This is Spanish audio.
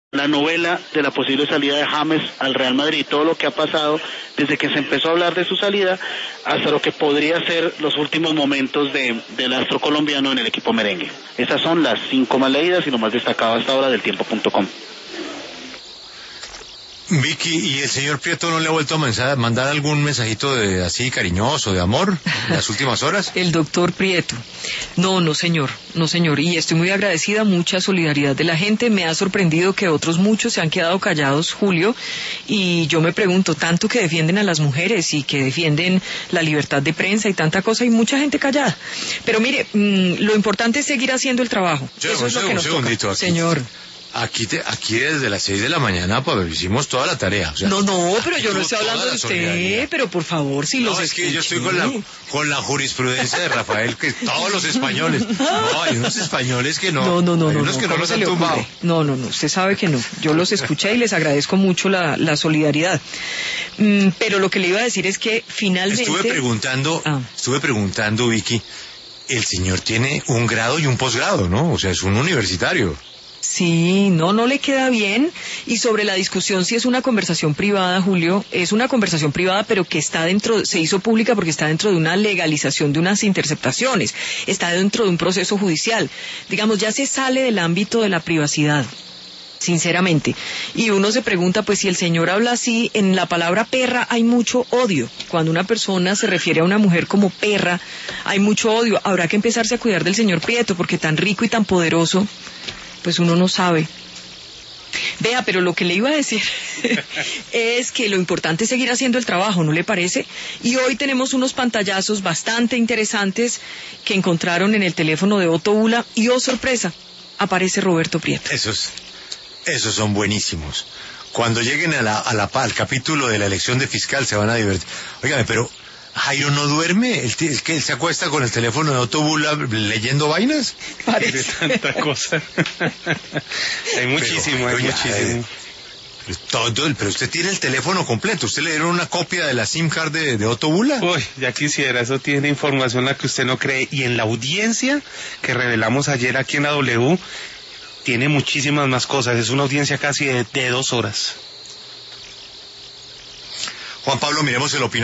La novela de la posible salida de James al Real Madrid, todo lo que ha pasado desde que se empezó a hablar de su salida hasta lo que podría ser los últimos momentos del astro colombiano en el equipo merengue. Esas son las 5 más leídas y lo más destacado hasta ahora del tiempo.com. Vicky, ¿y el señor Prieto no le ha vuelto a mandar algún mensajito así cariñoso, de amor, en las últimas horas? El doctor Prieto. No, señor, y estoy muy agradecida, mucha solidaridad de la gente, me ha sorprendido que otros muchos se han quedado callados, Julio, y yo me pregunto, tanto que defienden a las mujeres y que defienden la libertad de prensa y tanta cosa, y mucha gente callada. Pero mire, lo importante es seguir haciendo el trabajo. Eso es lo que nos toca, señor. Aquí desde las 6 de la mañana, pues hicimos toda la tarea. O sea, no, pero yo no estoy hablando de usted, pero por favor, si los escuché. Es que yo estoy con la jurisprudencia de Rafael, que todos los españoles, hay unos españoles que no, hay unos que no los han tumbado. No, usted sabe que no, yo los escuché y les agradezco mucho la solidaridad. Pero lo que le iba a decir es que finalmente... Estuve preguntando, Vicky, el señor tiene un grado y un posgrado, ¿no? O sea, es un universitario. Sí, no le queda bien. Y sobre la discusión, si es una conversación privada, Julio, es una conversación privada, pero que se hizo pública porque está dentro de una legalización de unas interceptaciones, está dentro de un proceso judicial. Digamos, ya se sale del ámbito de la privacidad, sinceramente. Y uno se pregunta, pues si el señor habla así, en la palabra perra hay mucho odio. Cuando una persona se refiere a una mujer como perra, hay mucho odio. Habrá que empezarse a cuidar del señor Prieto, porque tan rico y tan poderoso, pues uno no sabe. Vea, pero lo que le iba a decir es que lo importante es seguir haciendo el trabajo, ¿no le parece? Y hoy tenemos unos pantallazos bastante interesantes que encontraron en el teléfono de Otto Ula y, oh sorpresa, aparece Roberto Prieto. Esos son buenísimos. Cuando lleguen al capítulo de la elección de fiscal se van a divertir. Óigame, pero Jairo no duerme, ¿es que él se acuesta con el teléfono de Otto Ula leyendo vainas? Parece tanta cosa. Hay muchísimo. Pero usted tiene el teléfono completo. ¿Usted le dieron una copia de la SIM card de Otto Ula? Uy, ya quisiera. Eso tiene información la que usted no cree. Y en la audiencia que revelamos ayer aquí en la W, tiene muchísimas más cosas. Es una audiencia casi de 2 horas. Juan Pablo, miremos el opinión.